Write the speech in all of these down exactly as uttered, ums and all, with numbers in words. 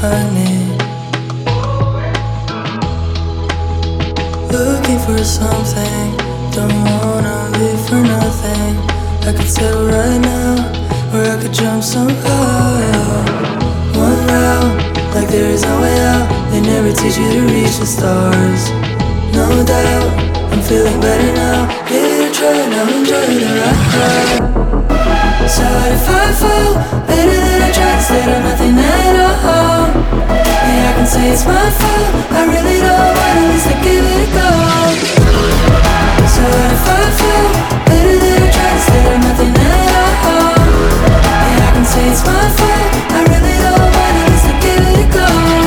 I need. Looking for something, don't wanna live for nothing. I could settle right now, or I could jump somehow. One route, like there is no way out. They never teach you to reach the stars. No doubt, I'm feeling better now. Give it a try, now enjoy the ride. So what if I fall? Better than I tried, instead of nothing at all. Yeah, I can say it's my fault, I really don't mind, at least I give it a go. So what if I fall? Better than I tried, instead of nothing at all. Yeah, I can say it's my fault, I really don't mind, at least I give it a go.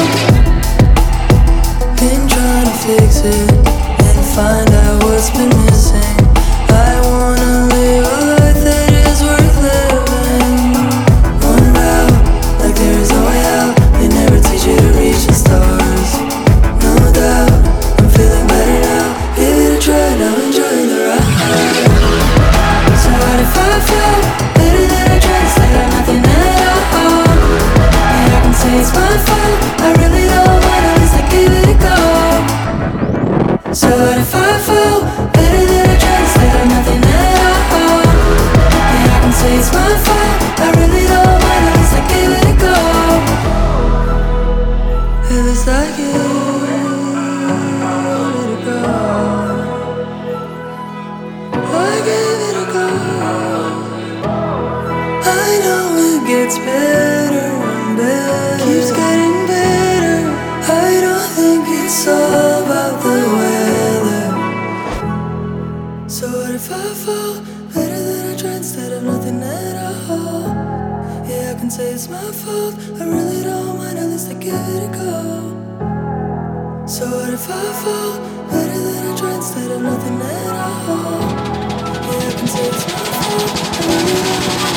Been trying to fix it and find out what's been missing. I wanna live a life that is worth living. One route, like there is no way out. They never teach you to reach the stars. No doubt, I'm feeling better now. Give it a try, now enjoy the ride. So what if I fall? Better than I tried, instead of nothing at all. Yeah, I can say it's my fault, I really don't mind, at least I give it a go. So what if I fall? Better than I tried, instead of nothing at all. Yeah, I can say it's my fault, I really don't mind, at least I give it a go. At least I give it a go. I give it a go. I know it gets better and better, keeps getting better. I don't think it's all about the weather. So what if I fall? Better than I tried, instead of nothing at all. Yeah, I can say it's my fault, I really don't mind, at least I give it a go. So what if I fall? Better than I tried, instead of nothing at all. Yeah, I can say it's my fault, I really don't mind.